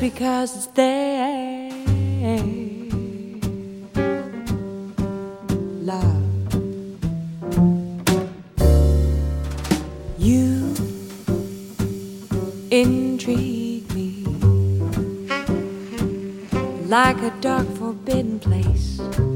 because it's there. Love, you intrigue me like a dark forbidden place.